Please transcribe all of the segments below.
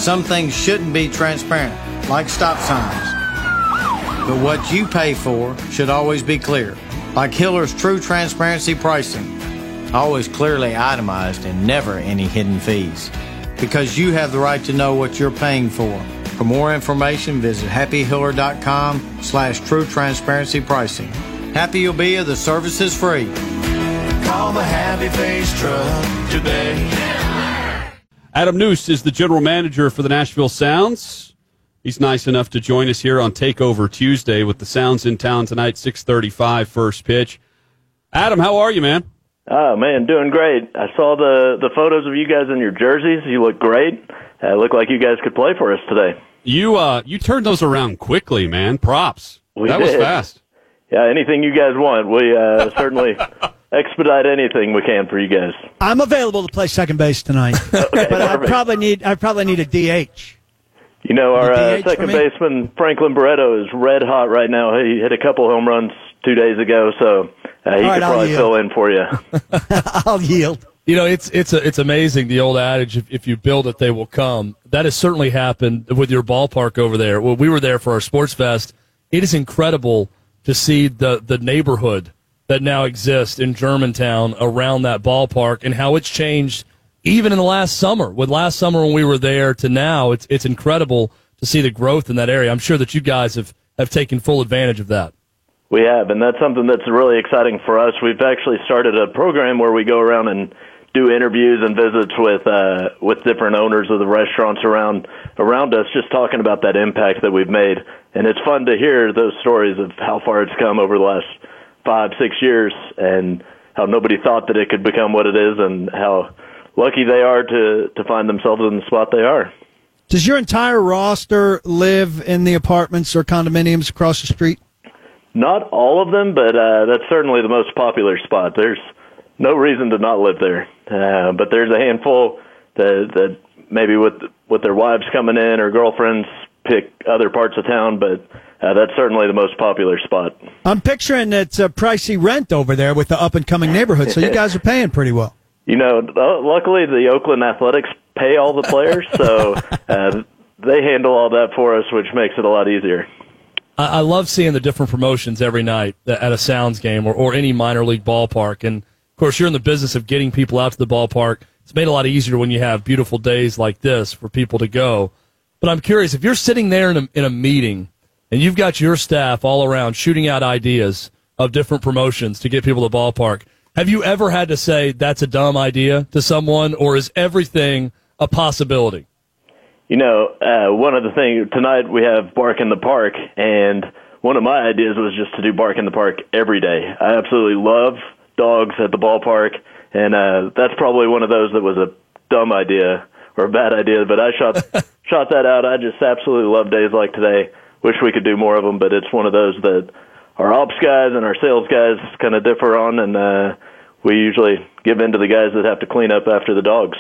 Some things shouldn't be transparent, like stop signs. But what you pay for should always be clear, like Hiller's True Transparency Pricing. Always clearly itemized and never any hidden fees. Because you have the right to know what you're paying for. For more information, visit happyhiller.com/true transparency pricing. Happy you'll be if the service is free. Call the Happy Face Truck today. Adam Noose is the general manager for the Nashville Sounds. He's nice enough to join us here on Takeover Tuesday with the Sounds in town tonight, 6:35 first pitch. Adam, how are you, man? Oh, man, doing great. I saw the photos of you guys in your jerseys. You look great. Look like you guys could play for us today. You turned those around quickly, man. Props. That was fast. Yeah, anything you guys want. We certainly expedite anything we can for you guys. I'm available to play second base tonight, okay, but I probably need a DH. You know, our second baseman, Franklin Barreto, is red hot right now. He hit a couple home runs 2 days ago, so he could probably fill in for you. I'll yield. You know, it's amazing, the old adage, if you build it, they will come. That has certainly happened with your ballpark over there. Well, we were there for our Sports Fest. It is incredible to see the neighborhood that now exists in Germantown around that ballpark and how it's changed even in the last summer. With last summer when we were there to now, it's incredible to see the growth in that area. I'm sure that you guys have taken full advantage of that. We have, and that's something that's really exciting for us. We've actually started a program where we go around and do interviews and visits with different owners of the restaurants around us, just talking about that impact that we've made. And it's fun to hear those stories of how far it's come over the last 5-6 years and how nobody thought that it could become what it is and how lucky they are to find themselves in the spot they are. Does your entire roster live in the apartments or condominiums across the street? Not all of them, but that's certainly the most popular spot. There's no reason to not live there. But there's a handful that maybe with their wives coming in or girlfriends pick other parts of town, but that's certainly the most popular spot. I'm picturing it's a pricey rent over there with the up-and-coming neighborhood, so you guys are paying pretty well. You know, luckily the Oakland Athletics pay all the players, so they handle all that for us, which makes it a lot easier. I love seeing the different promotions every night at a Sounds game or any minor league ballpark. And, of course, you're in the business of getting people out to the ballpark. It's made a lot easier when you have beautiful days like this for people to go. But I'm curious, if you're sitting there in a meeting and you've got your staff all around shooting out ideas of different promotions to get people to the ballpark, have you ever had to say that's a dumb idea to someone, or is everything a possibility? You know, one of the things, tonight we have Bark in the Park, and one of my ideas was just to do Bark in the Park every day. I absolutely love dogs at the ballpark, and that's probably one of those that was a dumb idea or a bad idea, but I shot that out. I just absolutely love days like today. Wish we could do more of them, but it's one of those that our ops guys and our sales guys kind of differ on, and we usually give in to the guys that have to clean up after the dogs.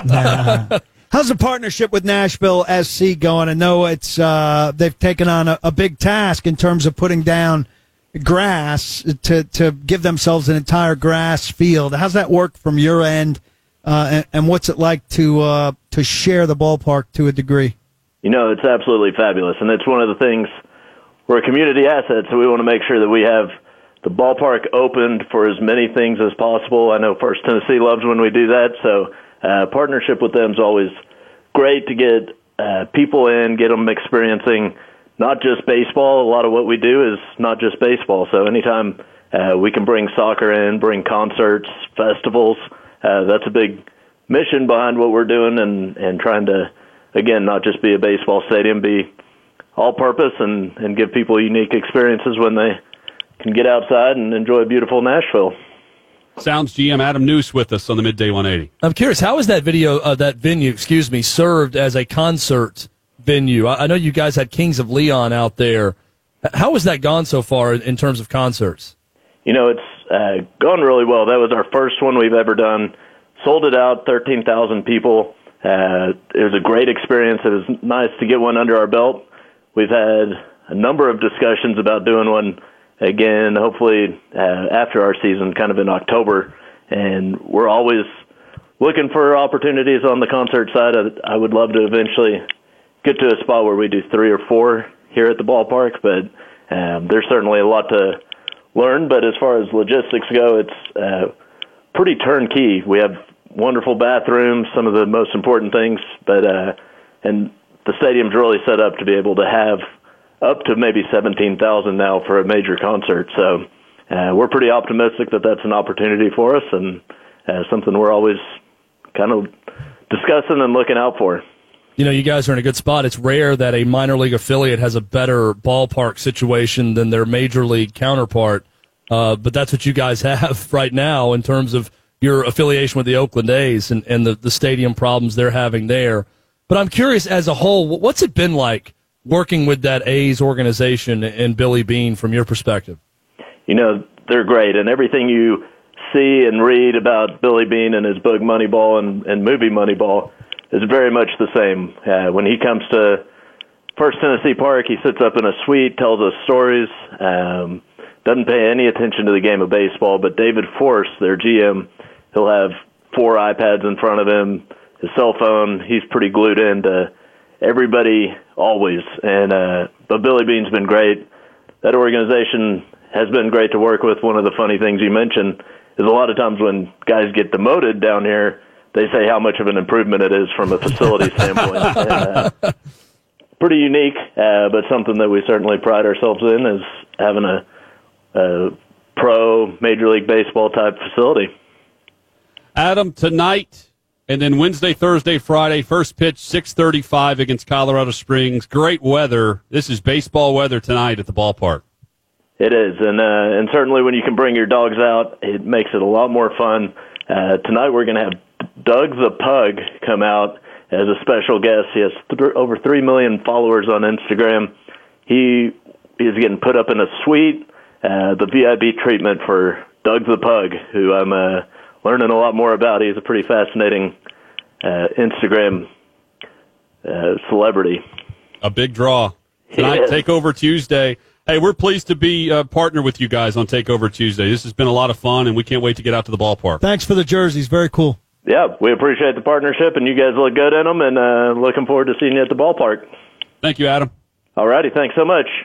How's the partnership with Nashville SC going? I know it's they've taken on a big task in terms of putting down grass to give themselves an entire grass field. How's that work from your end, and what's it like to share the ballpark to a degree? You know, it's absolutely fabulous, and it's one of the things. We're a community asset, so we want to make sure that we have the ballpark opened for as many things as possible. I know First Tennessee loves when we do that, so partnership with them is always great to get people in, get them experiencing not just baseball. A lot of what we do is not just baseball, so anytime we can bring soccer in, bring concerts, festivals, that's a big mission behind what we're doing and trying to, again, not just be a baseball stadium, be all-purpose and give people unique experiences when they can get outside and enjoy beautiful Nashville. Sounds GM Adam Noose with us on the Midday 180. I'm curious, how is that venue, served as a concert venue? I know you guys had Kings of Leon out there. How has that gone so far in terms of concerts? You know, it's gone really well. That was our first one we've ever done. Sold it out, 13,000 people. It was a great experience. It was nice to get one under our belt. We've had a number of discussions about doing one again, hopefully after our season, kind of in October. And we're always looking for opportunities on the concert side. I would love to eventually get to a spot where we do 3 or 4 here at the ballpark, but there's certainly a lot to learn. But as far as logistics go, it's pretty turnkey. We have wonderful bathrooms, some of the most important things, but and the stadium's really set up to be able to have up to maybe 17,000 now for a major concert. So we're pretty optimistic that that's an opportunity for us, and something we're always kind of discussing and looking out for. You know, you guys are in a good spot. It's rare that a minor league affiliate has a better ballpark situation than their major league counterpart, but that's what you guys have right now in terms of your affiliation with the Oakland A's and the stadium problems they're having there. But I'm curious, as a whole, what's it been like working with that A's organization and Billy Beane from your perspective? You know, they're great, and everything you see and read about Billy Beane and his book Moneyball and movie Moneyball is very much the same. When he comes to First Tennessee Park, he sits up in a suite, tells us stories, doesn't pay any attention to the game of baseball, but David Force, their GM, he'll have 4 iPads in front of him, his cell phone. He's pretty glued into everybody always. But Billy Beane's been great. That organization has been great to work with. One of the funny things you mentioned is a lot of times when guys get demoted down here, they say how much of an improvement it is from a facility standpoint. Pretty unique, but something that we certainly pride ourselves in is having a pro Major League Baseball type facility. Adam, tonight and then Wednesday, Thursday, Friday, first pitch 6:35 against Colorado Springs. Great weather. This is baseball weather tonight at the ballpark. It is, and certainly when you can bring your dogs out, it makes it a lot more fun. Tonight we're going to have Doug the Pug come out as a special guest. He has over 3 million followers on Instagram. He is getting put up in a suite, the VIP treatment for Doug the Pug, who I'm learning a lot more about. He's a pretty fascinating Instagram celebrity. A big draw. Tonight, Takeover Tuesday. Hey, we're pleased to be partner with you guys on Takeover Tuesday. This has been a lot of fun, and we can't wait to get out to the ballpark. Thanks for the jerseys. Very cool. Yeah, we appreciate the partnership, and you guys look good in them, and looking forward to seeing you at the ballpark. Thank you, Adam. All righty, thanks so much.